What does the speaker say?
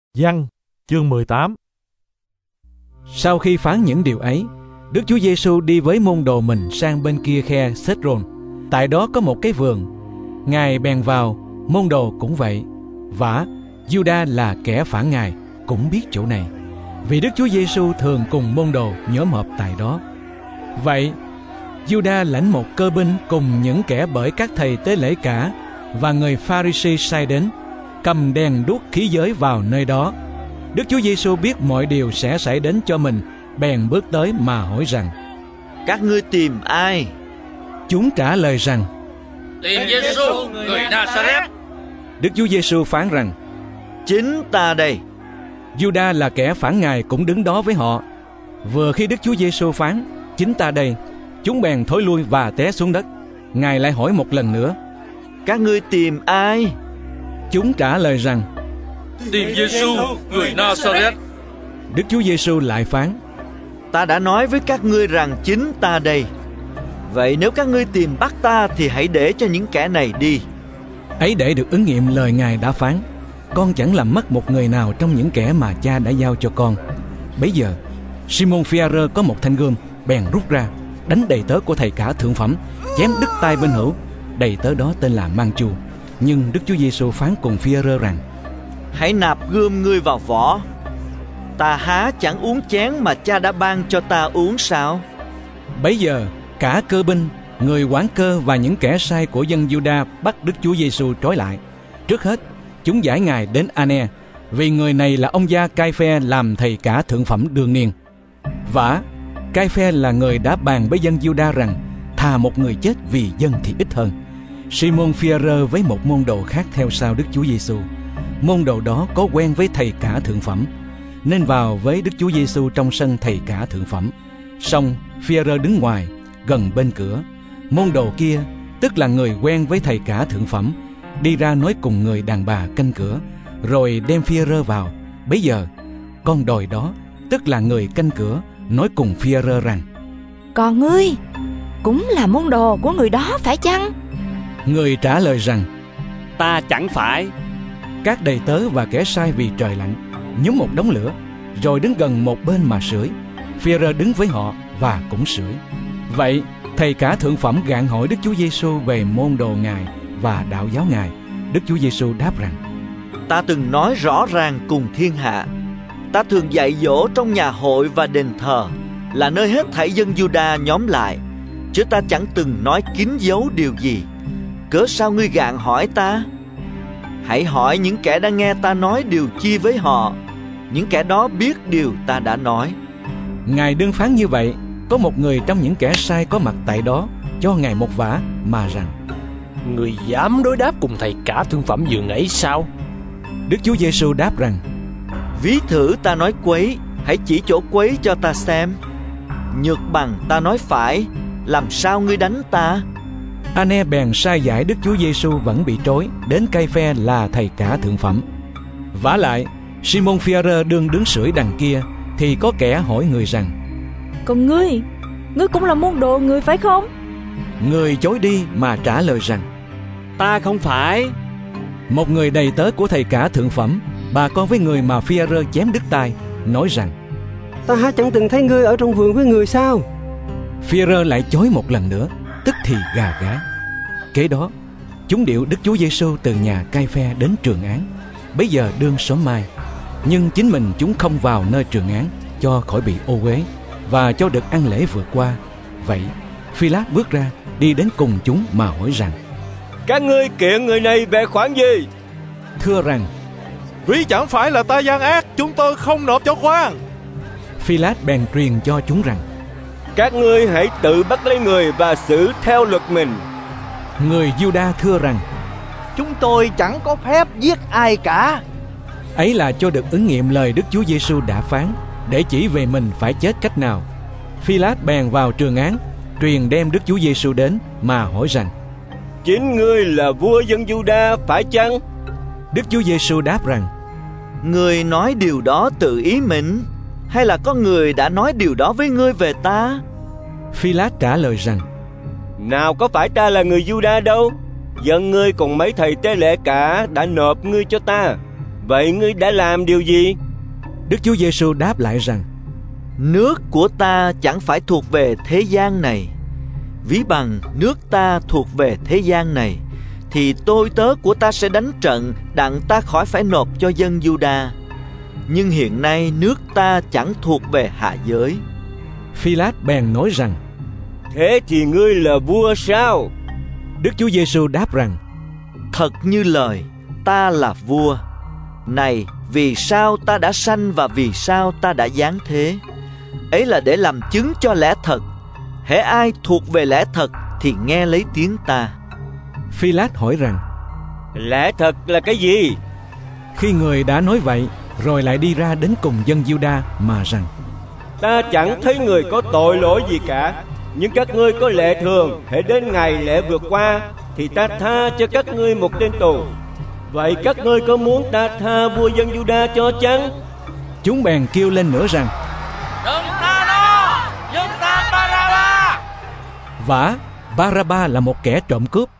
Giăng chương 18. Sau khi phán những điều ấy, Đức Chúa Giêsu đi với môn đồ mình sang bên kia khe Cedron. Tại đó có một cái vườn. Ngài bèn vào, môn đồ cũng vậy. Vả, Giuđa là kẻ phản Ngài cũng biết chỗ này, vì Đức Chúa Giêsu thường cùng môn đồ nhóm họp tại đó. Vậy, Giuđa lãnh một cơ binh cùng những kẻ bởi các thầy tế lễ cả và người Pha-ri-si sai đến, cầm đèn đuốc khí giới vào nơi đó. Đức Chúa Giêsu biết mọi điều sẽ xảy đến cho mình, bèn bước tới mà hỏi rằng: Các ngươi tìm ai? Chúng trả lời rằng: Tìm Giêsu người Na-sa-rét. Đức Chúa Giêsu phán rằng: Chính ta đây. Giuđa là kẻ phản Ngài cũng đứng đó với họ. Vừa khi Đức Chúa Giêsu phán: Chính ta đây, chúng bèn thối lui và té xuống đất. Ngài lại hỏi một lần nữa: Các ngươi tìm ai? Chúng trả lời rằng: Tìm Giêsu người Na-sa-rét. Đức Chúa Giêsu lại phán: Ta đã nói với các ngươi rằng chính ta đây. Vậy nếu các ngươi tìm bắt ta thì hãy để cho những kẻ này đi. Ấy để được ứng nghiệm lời Ngài đã phán: Con chẳng làm mất một người nào trong những kẻ mà Cha đã giao cho con. Bấy giờ Simon Phi-a-rơ có một thanh gươm, bèn rút ra đánh đầy tớ của thầy cả thượng phẩm, chém đứt tay bên hữu. Đầy tớ đó tên là Mang-chu. Nhưng Đức Chúa Giêsu phán cùng Phi-a-rơ rằng: Hãy nạp gươm ngươi vào vỏ. Ta há chẳng uống chén mà Cha đã ban cho ta uống sao? Bấy giờ cả cơ binh, người quản cơ và những kẻ sai của dân Giu-đa bắt Đức Chúa Giêsu trói lại. Trước hết chúng giải Ngài đến Ane, vì người này là ông gia Cai-phe làm thầy cả thượng phẩm đương niên. Vả, Cai-phe là người đã bàn với dân Giu-đa rằng thà một người chết vì dân thì ít hơn. Simon Phi-a-rơ với một môn đồ khác theo sau Đức Chúa Giêsu. Môn đồ đó có quen với thầy cả thượng phẩm, nên vào với Đức Chúa Giêsu trong sân thầy cả thượng phẩm. Song Phi-a-rơ đứng ngoài gần bên cửa. Môn đồ kia, tức là người quen với thầy cả thượng phẩm, đi ra nói cùng người đàn bà canh cửa, rồi đem Phi-a-rơ vào. Bấy giờ con đòi đó, tức là người canh cửa, nói cùng Phi-a-rơ rằng: Còn ngươi cũng là môn đồ của người đó phải chăng? Người trả lời rằng: Ta chẳng phải. Các đầy tớ và kẻ sai vì trời lạnh nhúm một đống lửa, rồi đứng gần một bên mà sưởi. Phi-a-rơ đứng với họ và cũng sưởi. Vậy thầy cả thượng phẩm gạn hỏi Đức Chúa Giêsu về môn đồ Ngài và đạo giáo Ngài. Đức Chúa Giêsu đáp rằng: Ta từng nói rõ ràng cùng thiên hạ. Ta thường dạy dỗ trong nhà hội và đền thờ, là nơi hết thảy dân Giu-đa nhóm lại, chứ ta chẳng từng nói kín giấu điều gì. Cớ sao ngươi gạn hỏi ta? Hãy hỏi những kẻ đã nghe ta nói điều chi với họ. Những kẻ đó biết điều ta đã nói. Ngài đương phán như vậy, có một người trong những kẻ sai có mặt tại đó cho Ngài một vả mà rằng: Người dám đối đáp cùng thầy cả thương phẩm dường ấy sao? Đức Chúa Giêsu đáp rằng: Ví thử ta nói quấy, hãy chỉ chỗ quấy cho ta xem. Nhược bằng ta nói phải, làm sao ngươi đánh ta? Ane bèn sai giải Đức Chúa Giêsu vẫn bị trói đến Cai-phe là thầy cả thượng phẩm. Vả lại, Simon Phi-a-rơ đương đứng sưởi đằng kia, thì có kẻ hỏi người rằng: Còn ngươi cũng là môn đồ người phải không? Người chối đi mà trả lời rằng: Ta không phải. Một người đầy tớ của thầy cả thượng phẩm, bà con với người mà Phi-a-rơ chém đứt tay, nói rằng: Ta há chẳng từng thấy ngươi ở trong vườn với người sao? Phi-a-rơ lại chối một lần nữa, tức thì gà gá. Kế đó chúng điệu Đức Chúa Giêsu từ nhà Cai-phe đến trường án. Bấy giờ đương sớm mai, nhưng chính mình chúng không vào nơi trường án, cho khỏi bị ô uế và cho được ăn lễ vượt qua. Vậy Phi-lát bước ra, đi đến cùng chúng mà hỏi rằng: Các ngươi kiện người này về khoản gì? Thưa rằng: Ví chẳng phải là ta gian ác, chúng tôi không nộp cho quan. Phi-lát bèn truyền cho chúng rằng: Các ngươi hãy tự bắt lấy người và xử theo luật mình. Người Giu-đa thưa rằng: Chúng tôi chẳng có phép giết ai cả. Ấy là cho được ứng nghiệm lời Đức Chúa Giêsu đã phán, để chỉ về mình phải chết cách nào. Phi-lát bèn vào trường án, truyền đem Đức Chúa Giêsu đến mà hỏi rằng: Chính ngươi là vua dân Giu-đa phải chăng? Đức Chúa Giêsu đáp rằng: Người nói điều đó tự ý mình, hay là có người đã nói điều đó với ngươi về ta? Phi-lát trả lời rằng: Nào có phải ta là người Giu-đa đâu. Dân ngươi cùng mấy thầy tế lễ cả đã nộp ngươi cho ta. Vậy ngươi đã làm điều gì? Đức Chúa Giêsu đáp lại rằng: Nước của ta chẳng phải thuộc về thế gian này. Ví bằng nước ta thuộc về thế gian này, thì tôi tớ của ta sẽ đánh trận, đặng ta khỏi phải nộp cho dân Giu-đa. Nhưng hiện nay nước ta chẳng thuộc về hạ giới. Phi-lát bèn nói rằng: Thế thì ngươi là vua sao? Đức Chúa Giêsu đáp rằng: Thật như lời, ta là vua. Này, vì sao ta đã sanh và vì sao ta đã giáng thế? Ấy là để làm chứng cho lẽ thật. Hễ ai thuộc về lẽ thật thì nghe lấy tiếng ta. Phi-lát hỏi rằng: Lẽ thật là cái gì? Khi người đã nói vậy, rồi lại đi ra đến cùng dân Giu-đa mà rằng: Ta chẳng thấy người có tội lỗi gì cả. Nhưng các ngươi có lệ thường, hễ đến ngày lễ vượt qua thì ta tha cho các ngươi một tên tù. Vậy các ngươi có muốn ta tha vua dân Giu-đa cho chăng? Chúng bèn kêu lên nữa rằng: Đừng tha nó, nhưng tha Ba-ra-ba. Vả, Ba-ra-ba là một kẻ trộm cướp.